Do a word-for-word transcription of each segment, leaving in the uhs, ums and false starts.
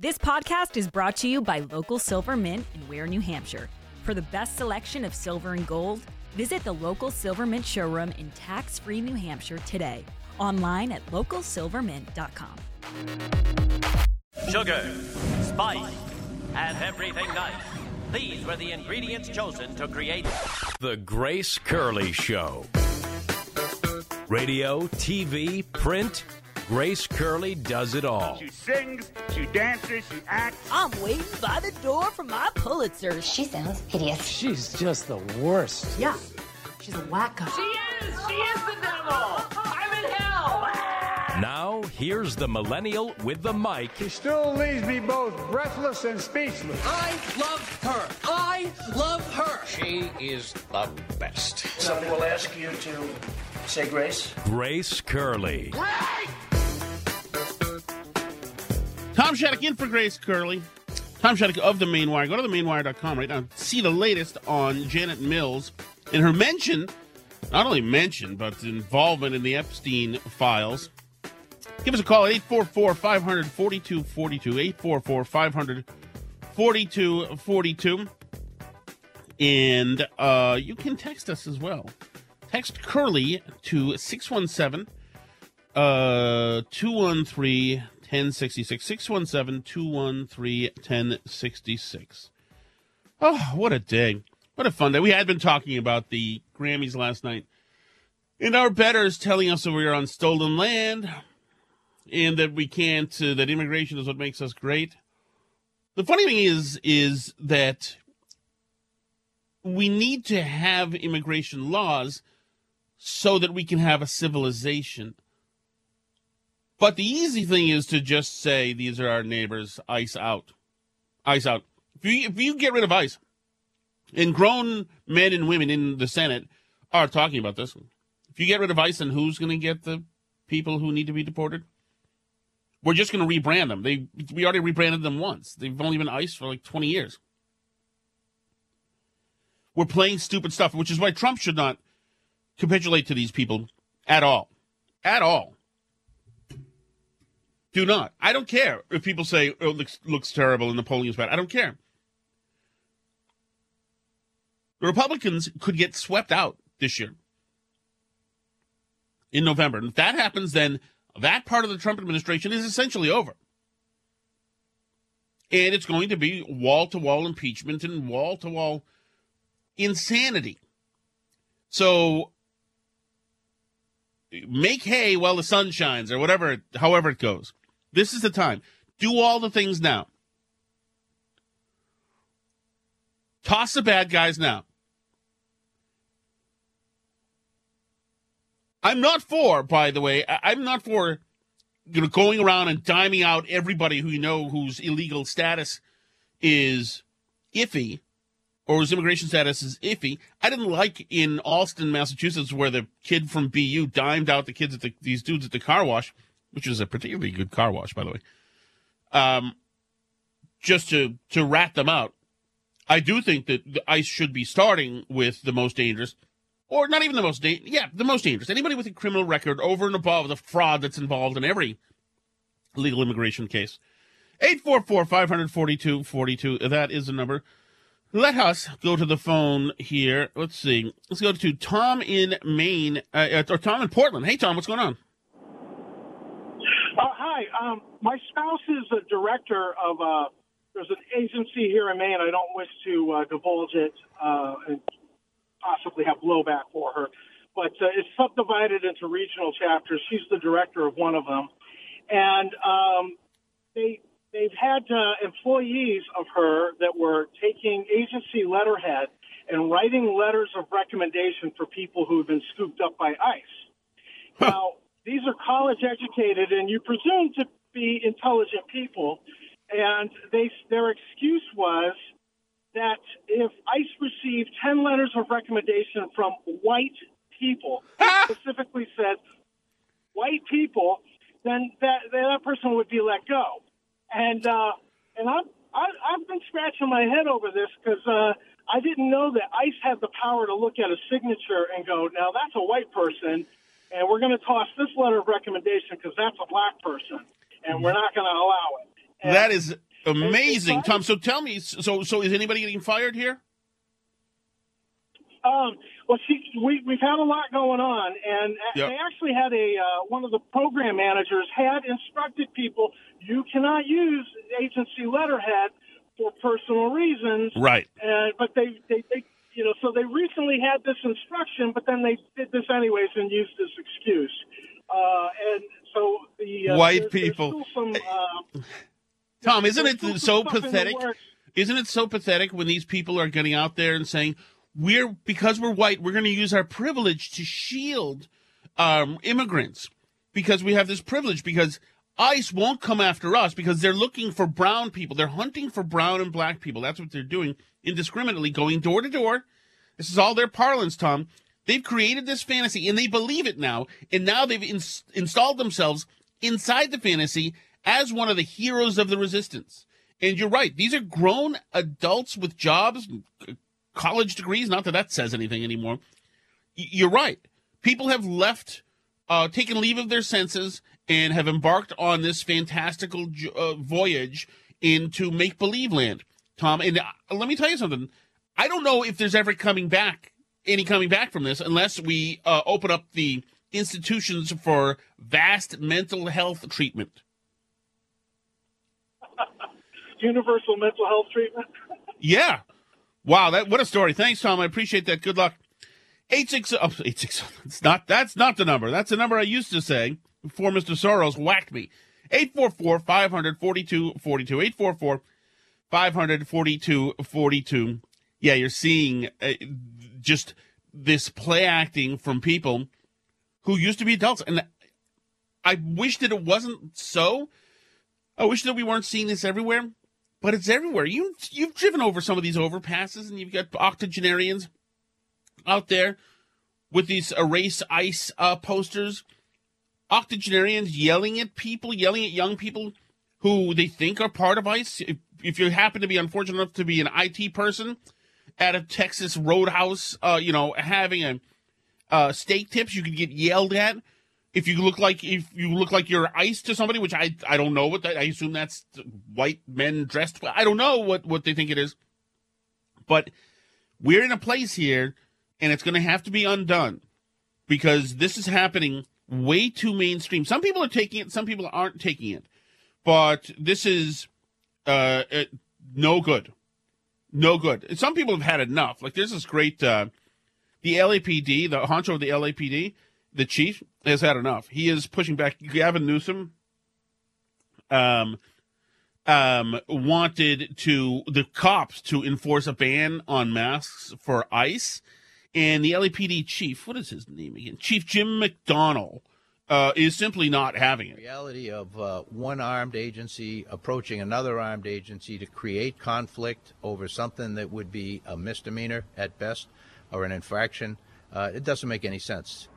This podcast is brought to you by Local Silver Mint in Ware, New Hampshire. For the best selection of silver and gold, visit the local Silver Mint showroom in tax-free New Hampshire today. Online at local silver mint dot com. Sugar, spice, and everything nice. These were the ingredients chosen to create The Grace Curley Show. Radio, T V, print, Grace Curley does it all. She sings, she dances, she acts. I'm waiting by the door for my Pulitzer. She sounds hideous. She's just the worst. Yeah, she's a wacko. She is! She is the devil! I'm in hell! Now, here's the millennial with the mic. She still leaves me both breathless and speechless. I love her. I love her. She is the best. Somebody will ask you to say grace. Grace Curley. Grace! Tom Shattuck in for Grace Curley. Tom Shattuck of the Main Wire. Go to the main wire dot com right now. See the latest on Janet Mills and her mention, not only mention, but involvement in the Epstein files. Give us a call at eight four four, five hundred, forty-two forty-two, eight four four, five hundred, forty-two forty-two. And uh, you can text us as well. Text Curly to six one seven, two one three, one oh six six, six one seven, two one three, one oh six six. Oh, what a day. What a fun day. We had been talking about the Grammys last night, and our bettors telling us that we are on stolen land and that we can't, uh, that immigration is what makes us great. The funny thing is, is that we need to have immigration laws so that we can have a civilization. But the easy thing is to just say, these are our neighbors, ICE out. ICE out. If you, if you get rid of ICE, and grown men and women in the Senate are talking about this, if you get rid of ICE, then who's going to get the people who need to be deported? We're just going to rebrand them. They We already rebranded them once. They've only been ICE for like twenty years. We're playing stupid stuff, which is why Trump should not capitulate to these people at all. At all. Do not. I don't care if people say, oh, it looks, looks terrible and the polling is bad. I don't care. The Republicans could get swept out this year in November. And if that happens, then that part of the Trump administration is essentially over. And it's going to be wall-to-wall impeachment and wall-to-wall insanity. So make hay while the sun shines, or whatever, however it goes. This is the time. Do all the things now. Toss the bad guys now. I'm not for, by the way, I'm not for, you know, going around and diming out everybody who you know whose illegal status is iffy or whose immigration status is iffy. I didn't like in Allston, Massachusetts, where the kid from B U dimed out the kids at the, these dudes at the car wash, which is a particularly good car wash, by the way, um, just to, to rat them out. I do think that the ICE should be starting with the most dangerous, or not even the most dangerous, yeah, the most dangerous. Anybody with a criminal record over and above the fraud that's involved in every illegal immigration case. eight four four, five hundred, forty-two forty-two, that is the number. Let us go to the phone here. Let's see. Let's go to Tom in Maine, uh, or Tom in Portland. Hey, Tom, what's going on? Uh, hi. Um, my spouse is a director of uh, there's an agency here in Maine. I don't wish to uh, divulge it uh, and possibly have blowback for her, but uh, it's subdivided into regional chapters. She's the director of one of them, and um, they they've had uh, employees of her that were taking agency letterhead and writing letters of recommendation for people who have been scooped up by ICE. Huh. Now, these are college-educated, and you presume to be intelligent people, and they their excuse was that if ICE received ten letters of recommendation from white people, specifically said white people, then that that person would be let go. And uh, and I'm, I, I've been scratching my head over this because uh, I didn't know that ICE had the power to look at a signature and go, now that's a white person, and we're going to toss this letter of recommendation because that's a black person, and we're not going to allow it. And that is Amazing, Tom. So tell me, so so is anybody getting fired here? Um, well, see, we, we've had a lot going on, and yep. they actually had a uh, one of the program managers had instructed people, you cannot use agency letterhead for personal reasons. Right. And but they, they, they, you know, so they recently had this instruction, but then they did this anyways and used this excuse. Uh, and so the uh, white there, people. Some, uh, Tom, isn't it so pathetic? Isn't it so pathetic when these people are getting out there and saying, we're because we're white, we're going to use our privilege to shield um, immigrants because we have this privilege, because ICE won't come after us because they're looking for brown people. They're hunting for brown and black people. That's what they're doing indiscriminately, going door to door. This is all their parlance, Tom. They've created this fantasy, and they believe it now, and now they've ins- installed themselves inside the fantasy as one of the heroes of the resistance. And you're right. These are grown adults with jobs, college degrees. Not that that says anything anymore. Y- you're right. People have left, uh, taken leave of their senses, and have embarked on this fantastical uh, voyage into make-believe land, Tom. And uh, let me tell you something. I don't know if there's ever coming back, any coming back from this, unless we uh, open up the institutions for vast mental health treatment. Universal mental health treatment. Yeah. Wow, that what a story. Thanks, Tom. I appreciate that. Good luck. eight six oh, eight six oh. It's not that's not the number. That's the number I used to say before Mister Soros whacked me. eight four four, five hundred, forty-two forty-two. eight four four, five hundred, forty-two forty-two. Yeah, you're seeing uh, just this play acting from people who used to be adults. And I wish that it wasn't so. I wish that we weren't seeing this everywhere. But it's everywhere. You, you've driven over some of these overpasses, and you've got octogenarians out there with these erase ICE uh, posters. Octogenarians yelling at people, yelling at young people who they think are part of ICE. If, if you happen to be unfortunate enough to be an I T person at a Texas roadhouse, uh, you know, having a uh, steak tips, you could get yelled at. If you look like if you look like you're ICE to somebody, which I I don't know what that, I assume that's white men dressed. I don't know what, what they think it is, but we're in a place here, and it's going to have to be undone because this is happening way too mainstream. Some people are taking it, some people aren't taking it, but this is uh, it, no good, no good. Some people have had enough. Like there's this great uh, the L A P D, the honcho of the L A P D. The chief has had enough. He is pushing back. Gavin Newsom um, um, wanted to the cops to enforce a ban on masks for ICE, and the L A P D chief, what is his name again? Chief Jim McDonnell uh, is simply not having it. The reality of uh, one armed agency approaching another armed agency to create conflict over something that would be a misdemeanor at best or an infraction, uh, it doesn't make any sense.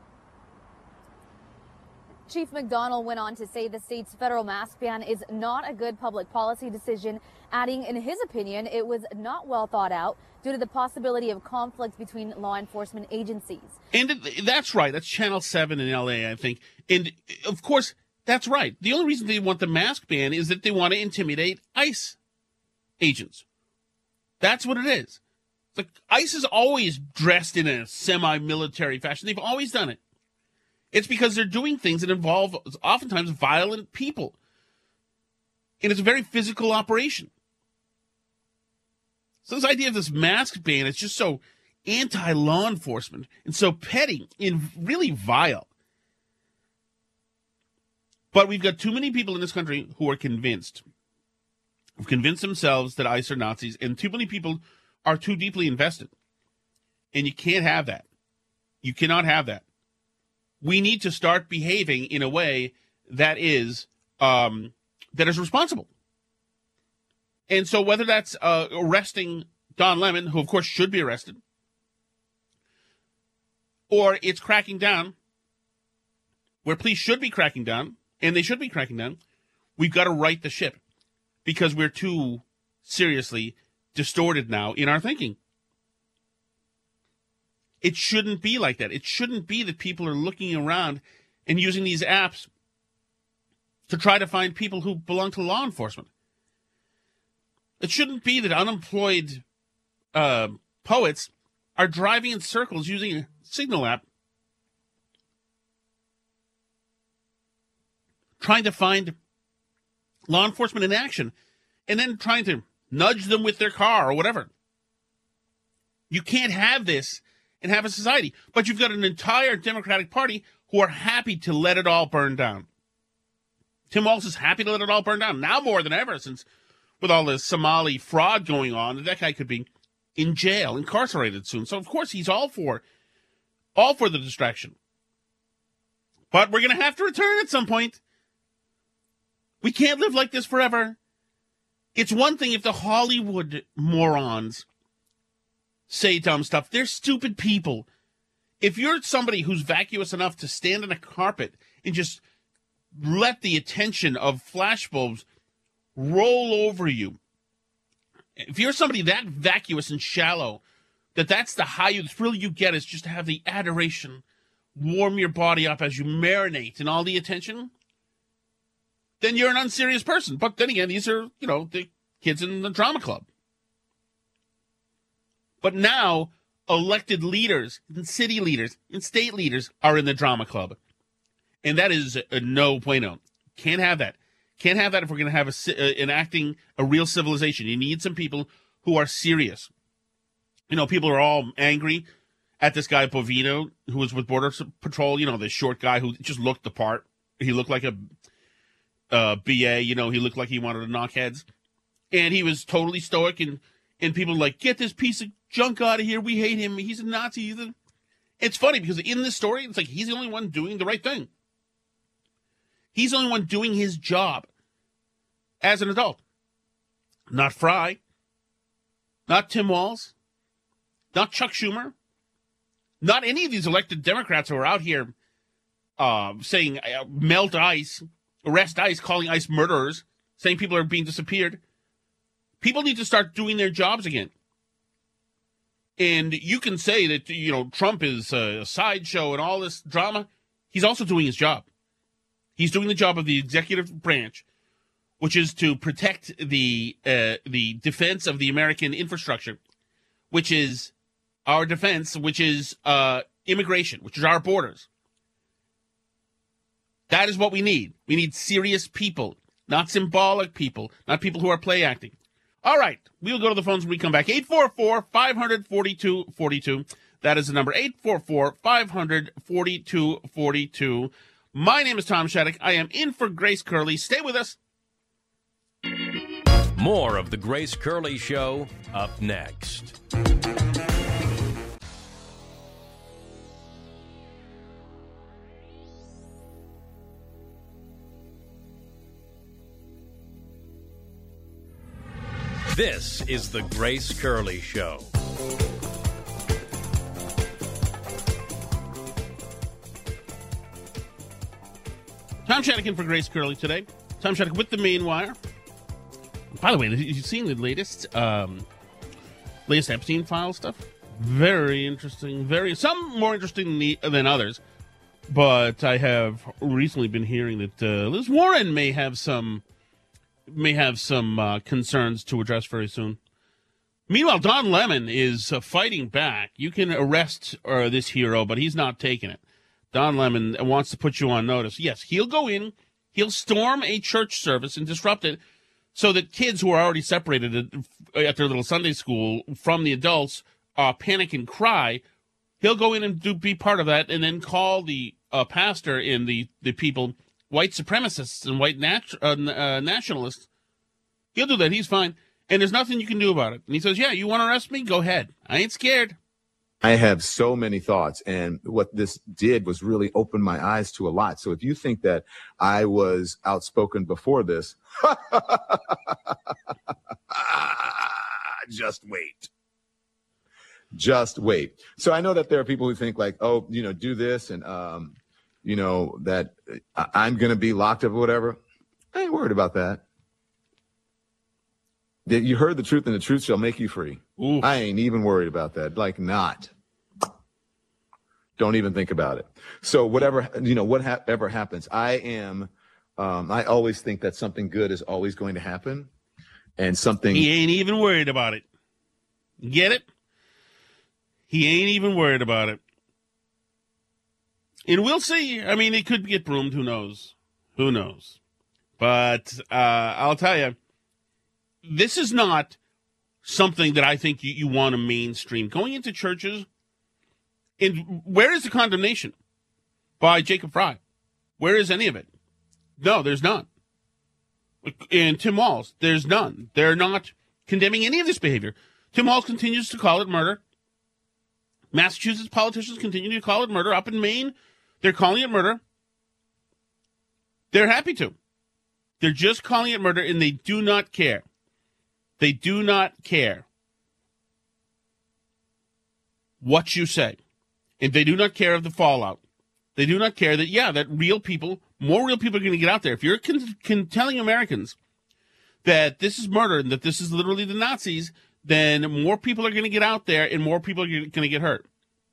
Chief McDonnell went on to say the state's federal mask ban is not a good public policy decision, adding in his opinion it was not well thought out due to the possibility of conflict between law enforcement agencies. And that's right. That's Channel seven in L A, I think. And, of course, that's right. The only reason they want the mask ban is that they want to intimidate ICE agents. That's what it is. Like, ICE is always dressed in a semi-military fashion. They've always done it. It's because they're doing things that involve oftentimes violent people. And it's a very physical operation. So this idea of this mask ban is just so anti-law enforcement and so petty and really vile. But we've got too many people in this country who are convinced, who've convinced themselves that ICE are Nazis, and too many people are too deeply invested. And you can't have that. You cannot have that. We need to start behaving in a way that is um, that is responsible. And so whether that's uh, arresting Don Lemon, who of course should be arrested, or it's cracking down, where police should be cracking down, and they should be cracking down, we've got to right the ship because we're too seriously distorted now in our thinking. It shouldn't be like that. It shouldn't be that people are looking around and using these apps to try to find people who belong to law enforcement. It shouldn't be that unemployed uh, poets are driving in circles using a Signal app, trying to find law enforcement in action, and then trying to nudge them with their car or whatever. You can't have this and have a society. But you've got an entire Democratic Party who are happy to let it all burn down. Tim Walz is happy to let it all burn down, now more than ever, since with all this Somali fraud going on, that guy could be in jail, incarcerated soon. So, of course, he's all for, all for the distraction. But we're going to have to return at some point. We can't live like this forever. It's one thing if the Hollywood morons say dumb stuff. They're stupid people. If you're somebody who's vacuous enough to stand on a carpet and just let the attention of flashbulbs roll over you, if you're somebody that vacuous and shallow, that that's the high, the thrill you get is just to have the adoration warm your body up as you marinate in all the attention, then you're an unserious person. But then again, these are, you know, the kids in the drama club. But now, elected leaders, and city leaders, and state leaders are in the drama club. And that is a no bueno. Can't have that. Can't have that if we're going to have a, uh, enacting a real civilization. You need some people who are serious. You know, people are all angry at this guy, Bovino, who was with Border Patrol, you know, the short guy who just looked the part. He looked like a uh, B A, you know, he looked like he wanted to knock heads. And he was totally stoic, and, and people were like, get this piece of junk out of here. We hate him. He's a Nazi. He's a... It's funny because in this story, it's like he's the only one doing the right thing. He's the only one doing his job as an adult. Not Fry. Not Tim Walz. Not Chuck Schumer. Not any of these elected Democrats who are out here uh, saying uh, melt ICE, arrest ICE, calling ICE murderers, saying people are being disappeared. People need to start doing their jobs again. And you can say that, you know, Trump is a sideshow and all this drama. He's also doing his job. He's doing the job of the executive branch, which is to protect the uh, the defense of the American infrastructure, which is our defense, which is uh, immigration, which is our borders. That is what we need. We need serious people, not symbolic people, not people who are play acting. All right, we'll go to the phones when we come back. eight four four, five hundred, forty-two forty-two. That is the number, eight four four, five hundred, forty-two forty-two. My name is Tom Shattuck. I am in for Grace Curley. Stay with us. More of the Grace Curley Show up next. This is the Grace Curley Show. Tom Shattuck in for Grace Curley today. Tom Shattuck with the main wire. By the way, you've seen the latest, um, latest Epstein file stuff. Very interesting. Very some more interesting than, the, than others. But I have recently been hearing that uh, Liz Warren may have some may have some uh, concerns to address very soon. Meanwhile, Don Lemon is uh, fighting back. You can arrest uh, this hero, but he's not taking it. Don Lemon wants to put you on notice. Yes, he'll go in, he'll storm a church service and disrupt it so that kids who are already separated at, at their little Sunday school from the adults uh, panic and cry. He'll go in and do be part of that and then call the uh, pastor and the, the people white supremacists and white nat- uh, uh, nationalists. He'll do that. He's fine. And there's nothing you can do about it. And he says, yeah, you want to arrest me? Go ahead. I ain't scared. I have so many thoughts, and what this did was really open my eyes to a lot. So if you think that I was outspoken before this, just wait. Just wait. So I know that there are people who think like, oh, you know, do this and, um, you know, that I'm going to be locked up or whatever. I ain't worried about that. You heard the truth, and the truth shall make you free. Ooh. I ain't even worried about that. Like, not. Don't even think about it. So whatever, you know, whatever happens, I am, um, I always think that something good is always going to happen. and something. He ain't even worried about it. Get it? He ain't even worried about it. And we'll see. I mean, it could get broomed. Who knows? Who knows? But uh, I'll tell you, this is not something that I think you, you want to mainstream. Going into churches, and where is the condemnation by Jacob Fry? Where is any of it? No, there's none. And Tim Walz, there's none. They're not condemning any of this behavior. Tim Walz continues to call it murder. Massachusetts politicians continue to call it murder. Up in Maine, they're calling it murder. They're happy to. They're just calling it murder, and they do not care. They do not care what you say. And they do not care of the fallout. They do not care that, yeah, that real people, more real people are going to get out there. If you're con- con- telling Americans that this is murder and that this is literally the Nazis, then more people are going to get out there and more people are going to get hurt.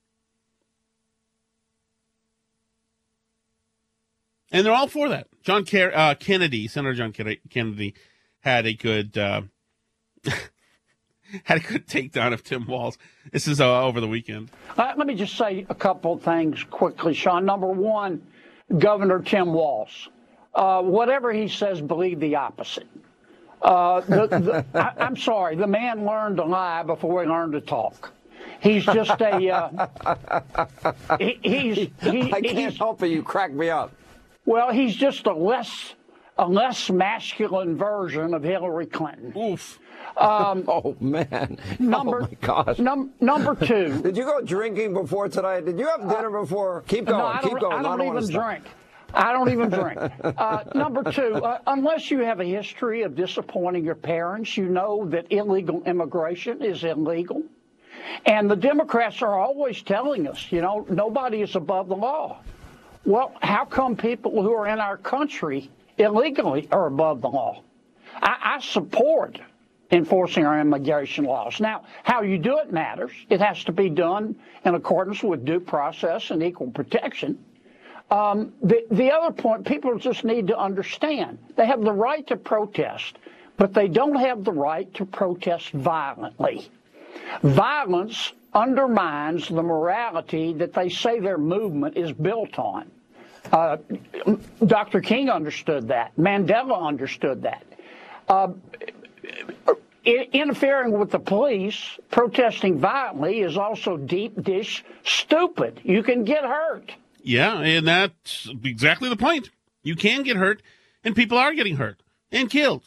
And they're all for that. John Ker- uh, Kennedy, Senator John Kennedy, had a good uh, had a good takedown of Tim Walz. This is uh, over the weekend. Uh, let me just say a couple of things quickly, Sean. Number one, Governor Tim Walz. Uh, whatever he says, believe the opposite. Uh, the, the, I, I'm sorry, the man learned to lie before he learned to talk. He's just a. Uh, he, he's. He, I can't he's, help it. You crack me up. Well, he's just a less a less masculine version of Hillary Clinton. Oof. Um, oh man. Number, oh my gosh. Num, number two. Did you go drinking before tonight? Did you have dinner before? Keep going. No, I keep going. I don't, I don't even stop. drink. I don't even drink. Uh, number two, uh, unless you have a history of disappointing your parents, you know that illegal immigration is illegal. And the Democrats are always telling us, you know, nobody is above the law. Well, how come people who are in our country illegally are above the law? I, I support enforcing our immigration laws. Now, how you do it matters. It has to be done in accordance with due process and equal protection. Um, the, the other point, people just need to understand, they have the right to protest, but they don't have the right to protest violently. Violence undermines the morality that they say their movement is built on. Uh, Doctor King understood that. Mandela understood that. Uh, interfering with the police, protesting violently is also deep dish stupid. You can get hurt. Yeah, and that's exactly the point. You can get hurt, and people are getting hurt and killed.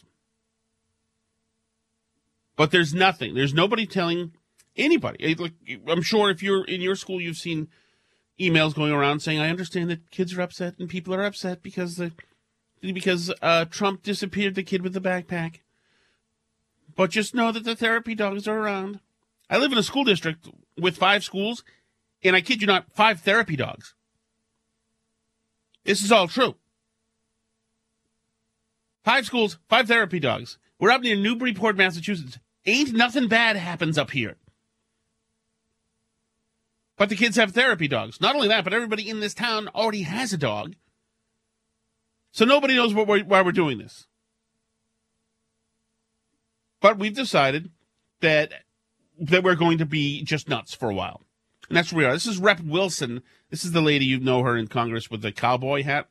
But there's nothing. There's nobody telling anybody. I'm sure if you're in your school, you've seen emails going around saying, I understand that kids are upset and people are upset because the, because uh, Trump disappeared the kid with the backpack. But just know that the therapy dogs are around. I live in a school district with five schools, and I kid you not, five therapy dogs. This is all true. Five schools, five therapy dogs. We're up near Newburyport, Massachusetts. Ain't nothing bad happens up here. But the kids have therapy dogs. Not only that, but everybody in this town already has a dog. So nobody knows what we're, why we're doing this. But we've decided that that we're going to be just nuts for a while. And that's where we are. This is Rep Wilson. This is the lady, you know her in Congress with the cowboy hat.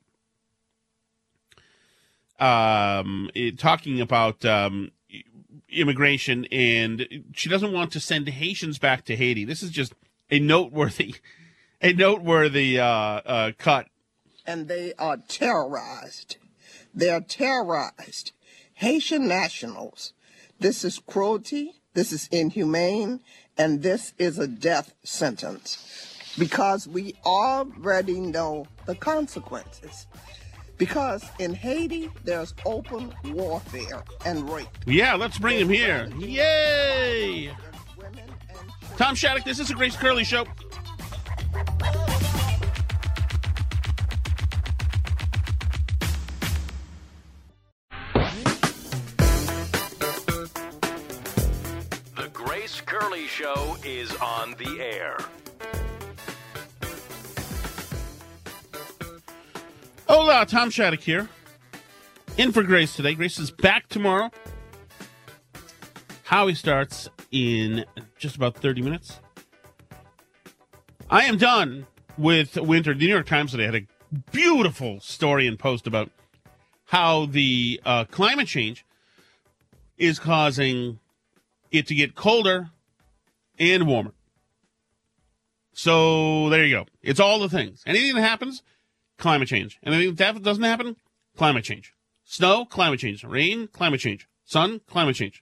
Um, it, talking about um, immigration, and she doesn't want to send Haitians back to Haiti. This is just a noteworthy, a noteworthy uh, uh, cut. And they are terrorized. They are terrorized. Haitian nationals. This is cruelty. This is inhumane. And this is a death sentence. Because we already know the consequences. Because in Haiti, there's open warfare and rape. Yeah, let's bring him here. Yay! Tom Shattuck, this is the Grace Curley Show. The Grace Curley Show is on the air. Hola, Tom Shattuck here. In for Grace today. Grace is back tomorrow. Howie starts in just about thirty minutes. I am done with winter. The New York Times today had a beautiful story and post about how the uh, climate change is causing it to get colder and warmer. So there you go. It's all the things. Anything that happens, climate change. Anything that doesn't happen, climate change. Snow, climate change. Rain, climate change. Sun, climate change.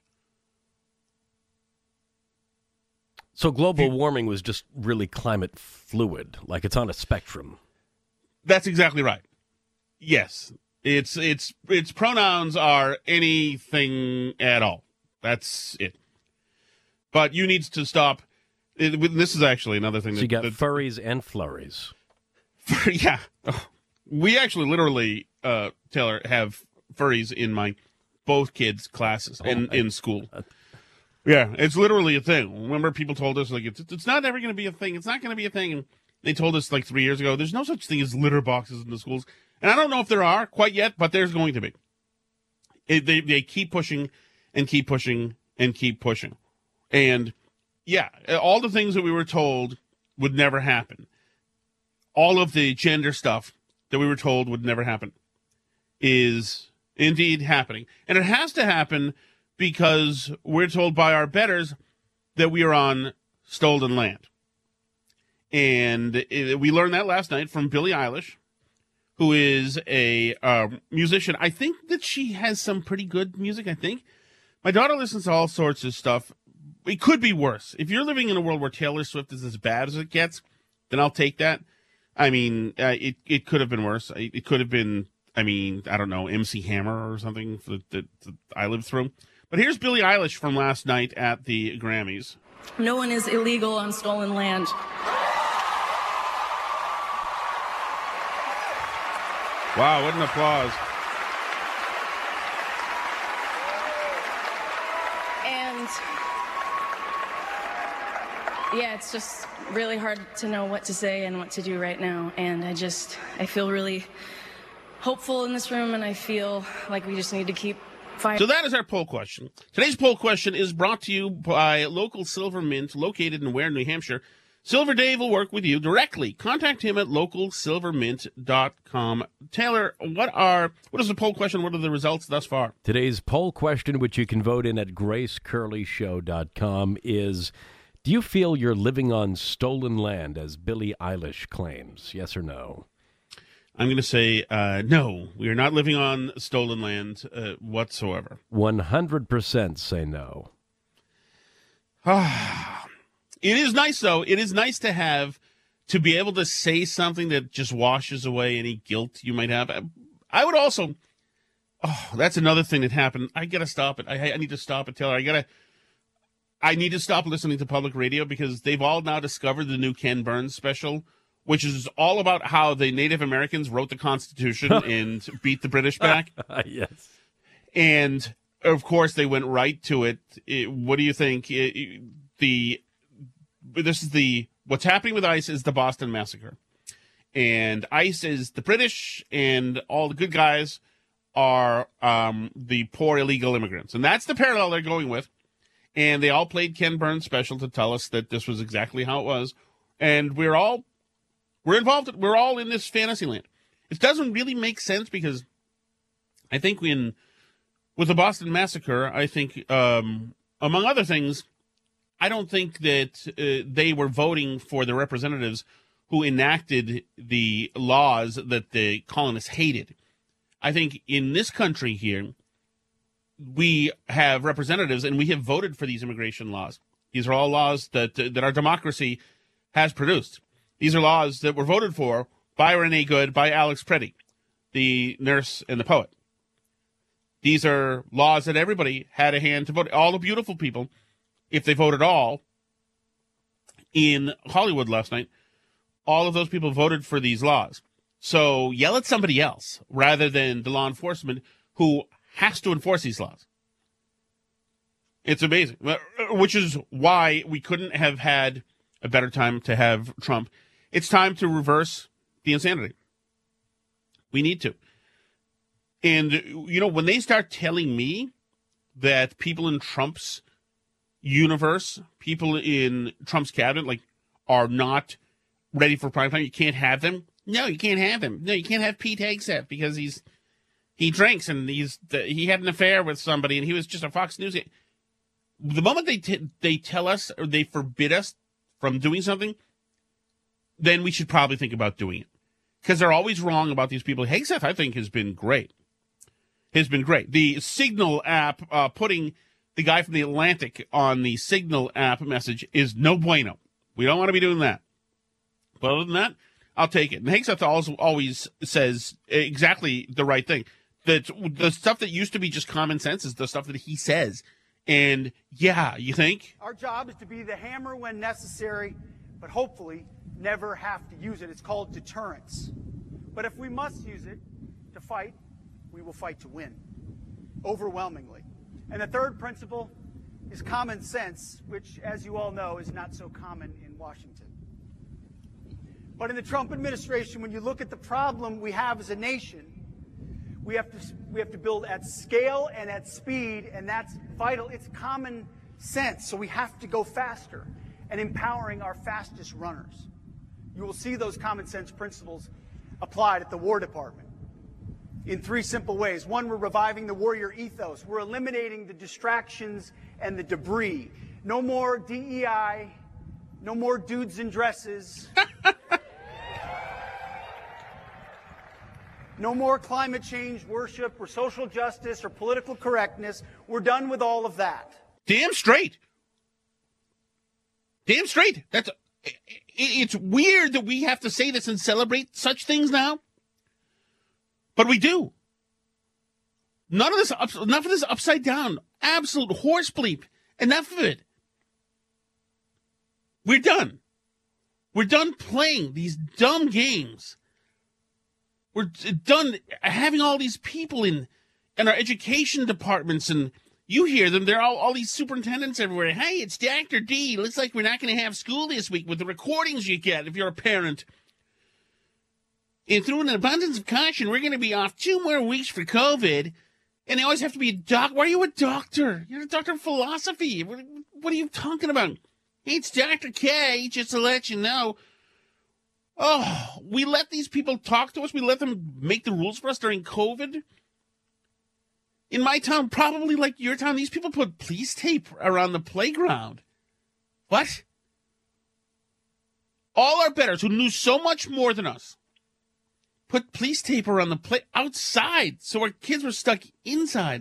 So global warming was just really climate fluid, like it's on a spectrum. That's exactly right. Yes. It's it's its pronouns are anything at all. That's it. But you need to stop. It, this is actually another thing. So that, you got that, furries and flurries. Yeah. We actually literally, uh, Taylor, have furries in my both kids' classes Oh, in, I- in school. Yeah, it's literally a thing. Remember, people told us, like, it's, it's not ever going to be a thing. It's not going to be a thing. And they told us, like, three years ago, there's no such thing as litter boxes in the schools. And I don't know if there are quite yet, but there's going to be. It, they, they keep pushing and keep pushing and keep pushing. And, yeah, all the things that we were told would never happen. All of the gender stuff that we were told would never happen is indeed happening. And it has to happen because we're told by our betters that we are on stolen land. And it, we learned that last night from Billie Eilish, who is a uh, musician. I think that she has some pretty good music, I think. My daughter listens to all sorts of stuff. It could be worse. If you're living in a world where Taylor Swift is as bad as it gets, then I'll take that. I mean, uh, it, it could have been worse. It, it could have been, I mean, I don't know, M C Hammer or something that, that, that I lived through. But here's Billie Eilish from last night at the Grammys. No one is illegal on stolen land. Wow, what an applause. And yeah, it's just really hard to know what to say and what to do right now. And I just, I feel really hopeful in this room, and I feel like we just need to keep fighting. So that is our poll question. Today's poll question is brought to you by local Silver Mint located in Ware, New Hampshire. Silver Dave will work with you directly. Contact him at local silver mint dot com. Taylor, what are what is the poll question? What are the results thus far? Today's poll question, which you can vote in at grace curley show dot com, is: do you feel you're living on stolen land, as Billie Eilish claims? Yes or no? I'm going to say uh, no. We are not living on stolen land uh, whatsoever. one hundred percent say no. It is nice, though. It is nice to have, to be able to say something that just washes away any guilt you might have. I would also, oh, that's another thing that happened. I got to stop it. I, I need to stop it, Taylor. I got to, I need to stop listening to public radio because they've all now discovered the new Ken Burns special, which is all about how the Native Americans wrote the Constitution and beat the British back. Yes. And, of course, they went right to it. It what do you think? It, the This is the, what's happening with ICE is the Boston Massacre. And ICE is the British, and all the good guys are um, the poor illegal immigrants. And that's the parallel they're going with. And they all played Ken Burns special to tell us that this was exactly how it was. And we're all, we're involved, we're all in this fantasy land. It doesn't really make sense because I think when, with the Boston Massacre, I think, um, among other things, I don't think that uh, they were voting for the representatives who enacted the laws that the colonists hated. I think in this country here, we have representatives and we have voted for these immigration laws. These are all laws that that our democracy has produced. These are laws that were voted for by Renee Good, by Alex Preddy, the nurse and the poet. These are laws that everybody had a hand to vote. All the beautiful people, if they voted all in Hollywood last night, all of those people voted for these laws. So yell at somebody else rather than the law enforcement who has to enforce these laws. It's amazing, which is why we couldn't have had a better time to have Trump. It's time to reverse the insanity. We need to. And, you know, when they start telling me that people in Trump's universe, people in Trump's cabinet, like, are not ready for prime time. You can't have them. No, you can't have him. No, you can't have Pete Hegseth because he's he drinks and he's he had an affair with somebody and he was just a Fox News. The moment they t- they tell us or they forbid us from doing something, then we should probably think about doing it because they're always wrong about these people. Hegseth, I think, has been great. Has been great. The Signal app uh, putting the guy from the Atlantic on the Signal app message is no bueno. We don't want to be doing that. But other than that, I'll take it. And Hegseth also always says exactly the right thing. That the stuff that used to be just common sense is the stuff that he says. And, yeah, you think? Our job is to be the hammer when necessary, but hopefully never have to use it. It's called deterrence. But if we must use it to fight, we will fight to win, overwhelmingly. And the third principle is common sense, which, as you all know, is not so common in Washington. But in the Trump administration, when you look at the problem we have as a nation, we have to we have to build at scale and at speed, and that's vital. It's common sense, so we have to go faster and empowering our fastest runners. You will see those common sense principles applied at the War Department in three simple ways. One, we're reviving the warrior ethos. We're eliminating the distractions and the debris. No more D E I, no more dudes in dresses. No more climate change worship or social justice or political correctness. We're done with all of that. Damn straight. Damn straight. That's it's weird that we have to say this and celebrate such things now. But we do. None of this, enough of this upside down, absolute horse bleep. Enough of it. We're done. We're done playing these dumb games. We're done having all these people in, in our education departments, and you hear them. They're all, all these superintendents everywhere. Hey, it's Doctor D. Looks like we're not going to have school this week with the recordings you get if you're a parent. And through an abundance of caution, we're going to be off two more weeks for COVID. And they always have to be a doc. Why are you a doctor? You're a doctor of philosophy. What, what are you talking about? Hey, it's Doctor K, just to let you know. Oh, we let these people talk to us. We let them make the rules for us during COVID. In my town, probably like your town, these people put police tape around the playground. What? All our betters who knew so much more than us put police tape around the play outside, so our kids were stuck inside.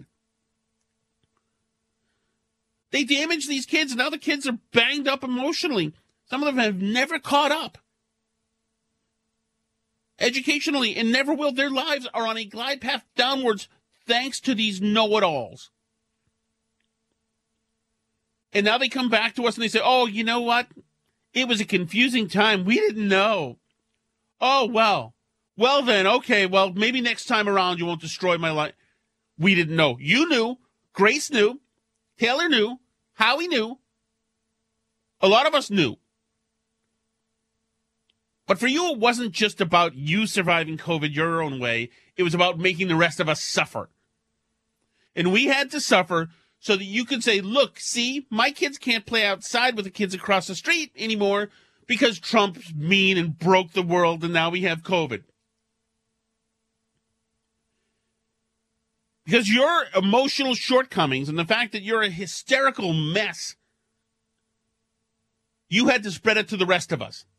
They damaged these kids, and now the kids are banged up emotionally. Some of them have never caught up educationally and never will. Their lives are on a glide path downwards thanks to these know-it-alls. And now they come back to us and they say, oh, you know what? It was a confusing time. We didn't know. Oh, well. Well, then, okay, well, maybe next time around you won't destroy my life. We didn't know. You knew. Grace knew. Taylor knew. Howie knew. A lot of us knew. But for you, it wasn't just about you surviving COVID your own way. It was about making the rest of us suffer. And we had to suffer so that you could say, look, see, my kids can't play outside with the kids across the street anymore because Trump's mean and broke the world, and now we have COVID. Because your emotional shortcomings and the fact that you're a hysterical mess, you had to spread it to the rest of us.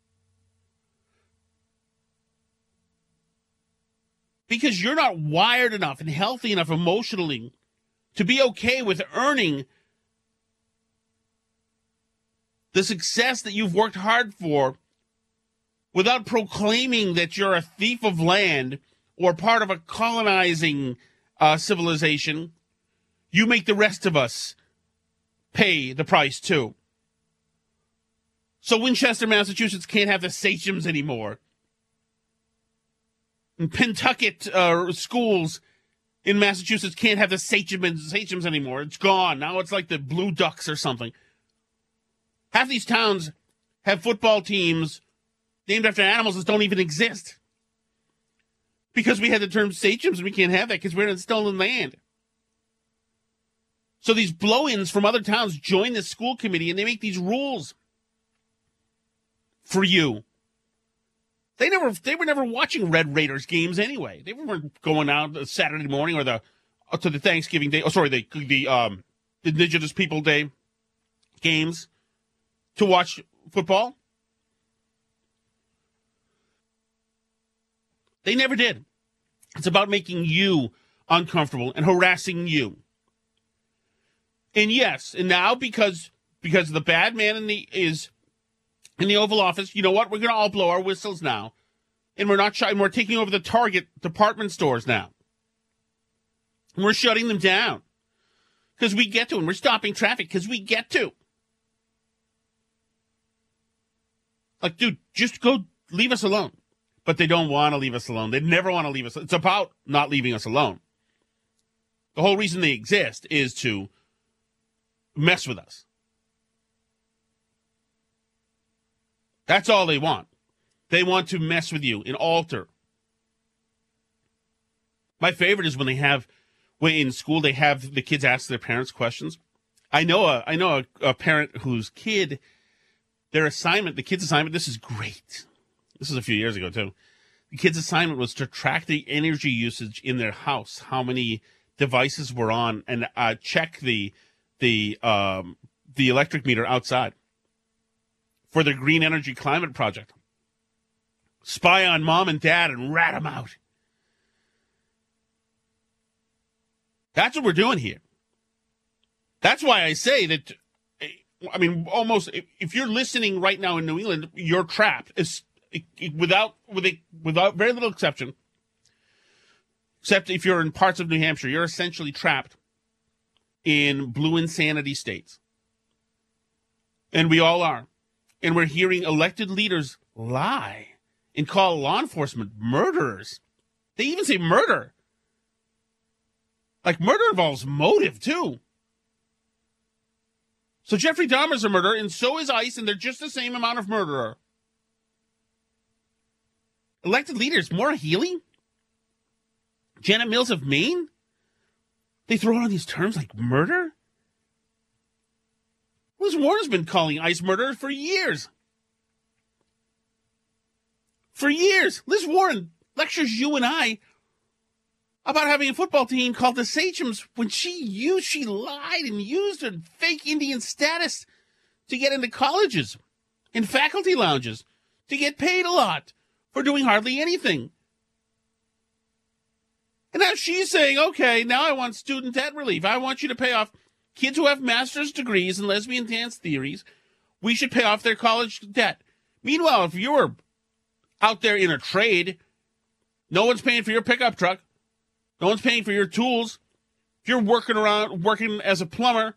Because you're not wired enough and healthy enough emotionally to be okay with earning the success that you've worked hard for without proclaiming that you're a thief of land or part of a colonizing uh, civilization. You make the rest of us pay the price too. So Winchester, Massachusetts can't have the sachems anymore. And Pentucket uh, schools in Massachusetts can't have the sachems, sachems anymore. It's gone. Now it's like the Blue Ducks or something. Half these towns have football teams named after animals that don't even exist. Because we had the term sachems and we can't have that because we're in stolen land. So these blow-ins from other towns join the school committee, and they make these rules for you. They never, they were never watching Red Raiders games anyway. They weren't going out Saturday morning or the uh, to the Thanksgiving Day. Oh, sorry, the the um, Indigenous People Day games to watch football. They never did. It's about making you uncomfortable and harassing you. And yes, and now because because the bad man in the is in the Oval Office, you know what? We're going to all blow our whistles now, and we're not shy, and we're taking over the Target department stores now. And we're shutting them down because we get to, and we're stopping traffic because we get to. Like, dude, just go leave us alone. But they don't want to leave us alone. They never want to leave us. It's about not leaving us alone. The whole reason they exist is to mess with us. That's all they want. They want to mess with you and alter. My favorite is when they have, when in school they have the kids ask their parents questions. I know a, I know a, a parent whose kid, their assignment, the kid's assignment, this is great. This is a few years ago, too. The kid's assignment was to track the energy usage in their house, how many devices were on, and uh, check the the um, the electric meter outside for their green energy climate project. Spy on mom and dad and rat them out. That's what we're doing here. That's why I say that, I mean, almost, if you're listening right now in New England, you're trapped. It's, without, with a, without very little exception, except if you're in parts of New Hampshire, you're essentially trapped in blue insanity states. And we all are. And we're hearing elected leaders lie and call law enforcement murderers. They even say murder. Like, murder involves motive, too. So Jeffrey Dahmer's a murderer, and so is ICE, and they're just the same amount of murderer. Elected leaders, Maura Healey, Janet Mills of Maine, they throw out these terms like murder? Liz Warren's been calling ICE murder for years. For years. Liz Warren lectures you and I about having a football team called the Sachems when she used, she lied and used her fake Indian status to get into colleges and faculty lounges to get paid a lot for doing hardly anything. And now she's saying, okay, now I want student debt relief. I want you to pay off kids who have master's degrees in lesbian dance theories. We should pay off their college debt. Meanwhile, if you're out there in a trade, no one's paying for your pickup truck. No one's paying for your tools. If you're working around, working as a plumber,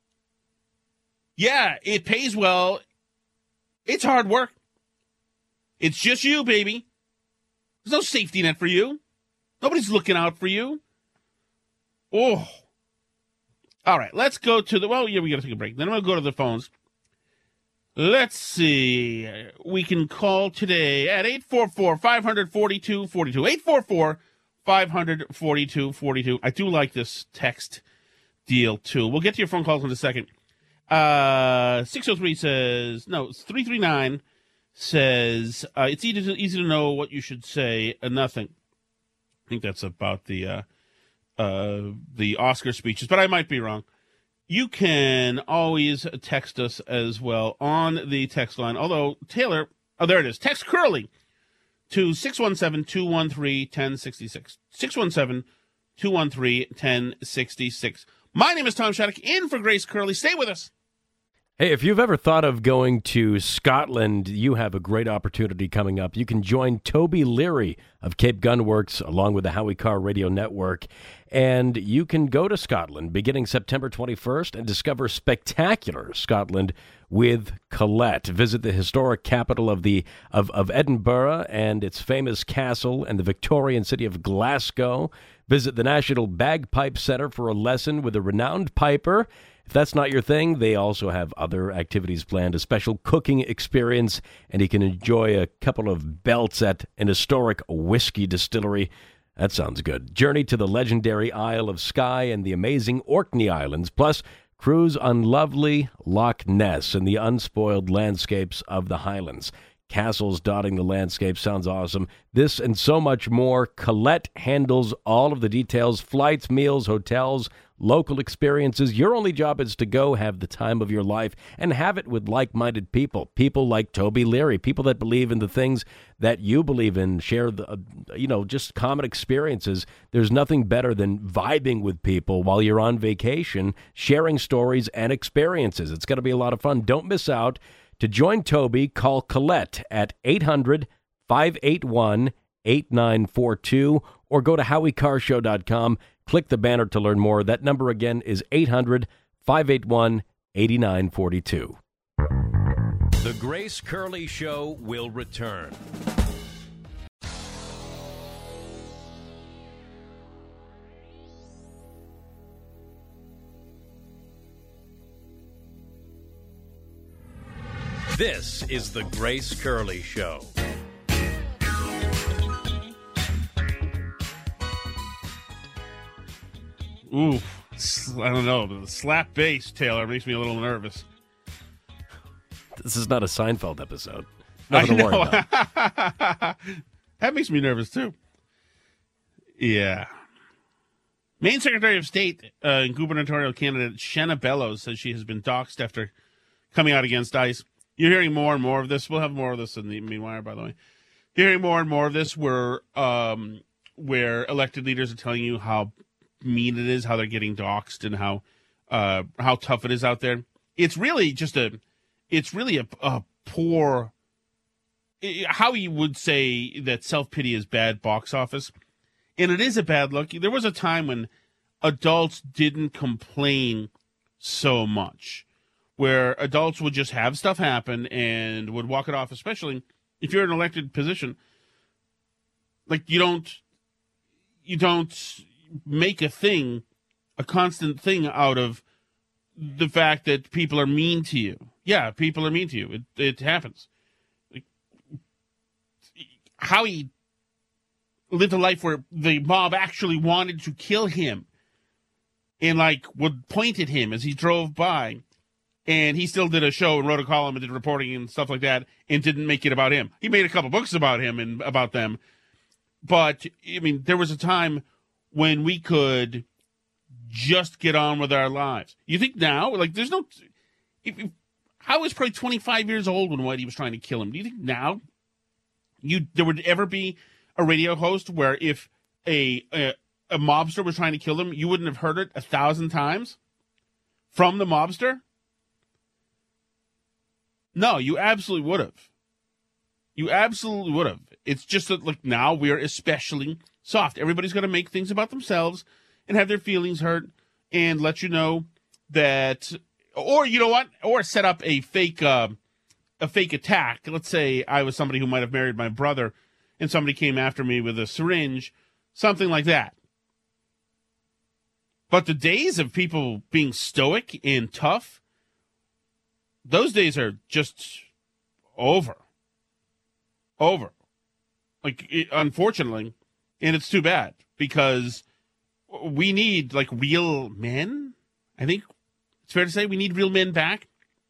yeah, it pays well. It's hard work. It's just you, baby. There's no safety net for you. Nobody's looking out for you. Oh. All right, let's go to the, well, yeah, we got to take a break. Then we'll go to the phones. Let's see. We can call today at eight four four, five four two, four two. eight four four, five four two, four two. I do like this text deal, too. We'll get to your phone calls in a second. Uh, six oh three says, no, it's three three nine says, uh, it's easy to, easy to know what you should say and nothing. I think that's about the uh, uh, the Oscar speeches, but I might be wrong. You can always text us as well on the text line. Although, Taylor, oh, there it is. Text Curly to six one seven, two one three, one oh six six. six one seven, two one three, one oh six six. My name is Tom Shattuck, in for Grace Curley. Stay with us. Hey, if you've ever thought of going to Scotland, you have a great opportunity coming up. You can join Toby Leary of Cape Gunworks along with the Howie Carr Radio Network, and you can go to Scotland beginning September twenty-first and discover spectacular Scotland with Colette. Visit the historic capital of the of, of Edinburgh and its famous castle and the Victorian city of Glasgow. Visit the National Bagpipe Center for a lesson with a renowned piper. If that's not your thing, they also have other activities planned, a special cooking experience, and you can enjoy a couple of belts at an historic whiskey distillery. That sounds good. Journey to the legendary Isle of Skye and the amazing Orkney Islands, plus cruise on lovely Loch Ness and the unspoiled landscapes of the Highlands. Castles dotting the landscape sounds awesome. This and so much more. Colette handles all of the details, flights, meals, hotels, local experiences. Your only job is to go have the time of your life and have it with like-minded people. People like Toby Leary, people that believe in the things that you believe in, share the, uh, you know, just common experiences. There's nothing better than vibing with people while you're on vacation, sharing stories and experiences. It's going to be a lot of fun. Don't miss out. To join Toby, call Colette at eight hundred, five eight one, eight nine four two or go to howie car show dot com. Click the banner to learn more. That number again is eight hundred, five eight one, eight nine four two. The Grace Curley Show will return. This is the Grace Curley Show. Ooh, I don't know. The slap bass, Taylor, makes me a little nervous. This is not a Seinfeld episode. Nothing to worry about. That makes me nervous, too. Yeah. Maine Secretary of State uh, and gubernatorial candidate Shenna Bellows says she has been doxxed after coming out against ICE. You're hearing more and more of this. We'll have more of this in the Meanwhile, by the way. You're hearing more and more of this where um, where elected leaders are telling you how mean it is, how they're getting doxxed, and how uh, how tough it is out there. It's really just a, it's really a, a poor, how you would say that self-pity is bad box office. And it is a bad look. There was a time when adults didn't complain so much, where adults would just have stuff happen and would walk it off, especially if you're in an elected position. Like, you don't, you don't make a thing, a constant thing out of the fact that people are mean to you. Yeah, people are mean to you. It, it happens. Like, Howie lived a life where the mob actually wanted to kill him and, like, would point at him as he drove by. And he still did a show and wrote a column and did reporting and stuff like that and didn't make it about him. He made a couple books about him and about them. But, I mean, there was a time when we could just get on with our lives. You think now, like, there's no... If, if, Howie was probably twenty-five years old when Whitey was trying to kill him. Do you think now you there would ever be a radio host where if a, a, a mobster was trying to kill him, you wouldn't have heard it a thousand times from the mobster? No, you absolutely would have. You absolutely would have. It's just that, like, now we're especially soft. Everybody's going to make things about themselves and have their feelings hurt and let you know that, or you know what, or set up a fake, uh, a fake attack. Let's say I was somebody who might have married my brother and somebody came after me with a syringe, something like that. But the days of people being stoic and tough, those days are just over. Over. Like, it, unfortunately, and it's too bad, because we need, like, real men. I think it's fair to say we need real men back.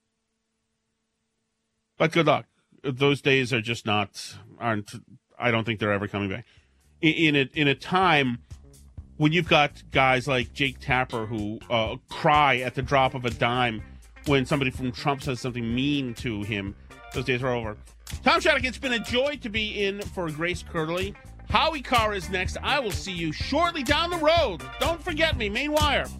But good luck. Those days are just not, aren't, I don't think they're ever coming back. In, in, a, in a time when you've got guys like Jake Tapper who uh, cry at the drop of a dime when somebody from Trump says something mean to him, those days are over. Tom Shattuck, it's been a joy to be in for Grace Curley. Howie Carr is next. I will see you shortly down the road. Don't forget me, Main Wire.